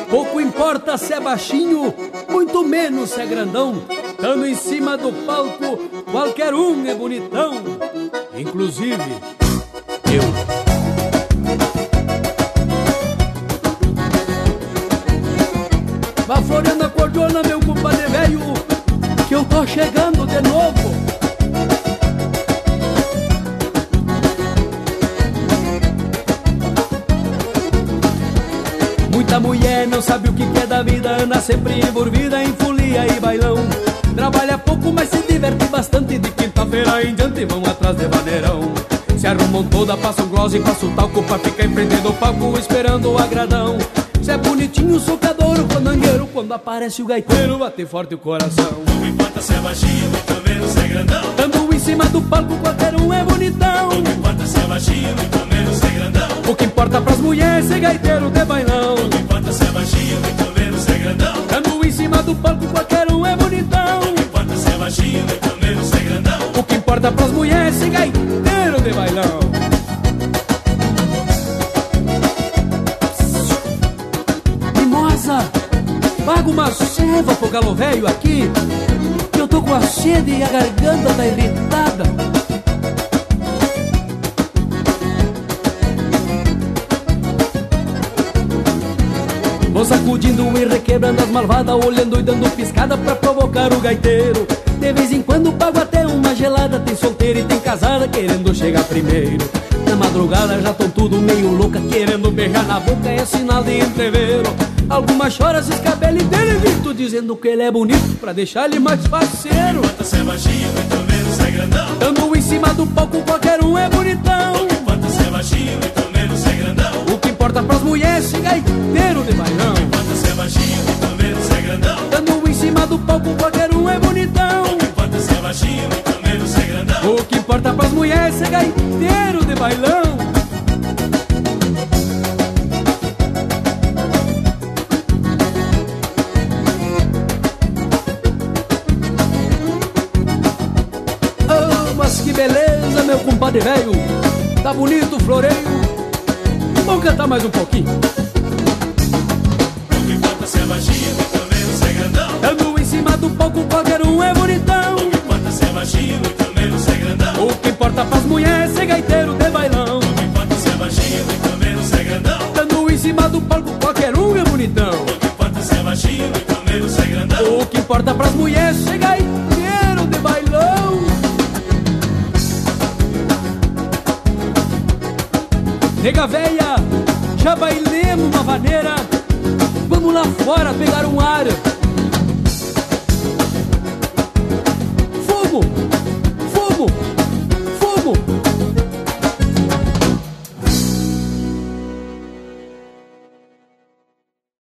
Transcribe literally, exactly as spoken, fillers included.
Pouco importa se é baixinho, muito menos se é grandão. Tando em cima do palco, qualquer um é bonitão, inclusive eu. Vá floreando a cordiona, meu compadre velho, que eu tô chegando de novo. Muita mulher não sabe o que é da vida, anda sempre envolvida em folia e bailão. Trabalha pouco, mas se diverte bastante, de quinta-feira em diante vão atrás de vaneirão. Se arrumam toda, passam gloss e passam talco pra ficar em frente do palco esperando o agradão. Se é bonitinho, socador, o fandangueiro, quando aparece o gaiteiro, bate forte o coração. Não importa se é baixinho, muito menos se é grandão. Estando em cima do palco, qualquer um é bonitão. Não importa se é baixinho, muito menos se é grandão. O que importa pras mulheres é gaiteiro de bailão. Não importa se é baixinho, muito menos se é grandão. Estando em cima do palco, qualquer um é bonitão. Não importa se é baixinho, muito menos se é grandão. O que importa pras mulheres é gaiteiro de bailão. Paga uma ceva pro galo velho aqui, que eu tô com a sede e a garganta tá irritada. Vou sacudindo e requebrando as malvadas, olhando e dando piscada pra provocar o gaiteiro. De vez em quando pago até uma gelada, tem solteira e tem casada querendo chegar primeiro. Na madrugada já tão tudo meio louca, querendo beijar na boca, é sinal de entreveiro. Alguma chora, se escabela e dele grito, dizendo que ele é bonito pra deixar ele mais parceiro. Não importa se é baixinho, muito menos se é grandão. Dando em cima do palco, qualquer um é bonitão. Não importa se é baixinho, muito menos se é grandão. O que importa pras mulheres é gaiteiro de bailão. Não importa se é baixinho, muito menos se é grandão. Dando em cima do palco, qualquer um é bonitão. Não importa se é baixinho, muito menos se é grandão. O que importa pras mulheres é gaiteiro de bailão. Que beleza, meu compadre velho, tá bonito o floreio. Vamos cantar mais um pouquinho. Não importa se é baixinho, muito menos se é grandão. Dando em cima do palco, qualquer um é bonitão. Não importa se é baixinho, muito menos se é grandão. O que importa pras mulheres é gaiteiro de bailão. Não importa se é baixinho, muito menos se é grandão. Dando em cima do palco, qualquer um é bonitão. Não importa se é baixinho, muito menos se é grandão. O que importa pras mulheres é gaiteiro de bailão. Nega véia, já bailemos uma vaneira. Vamos lá fora pegar um ar.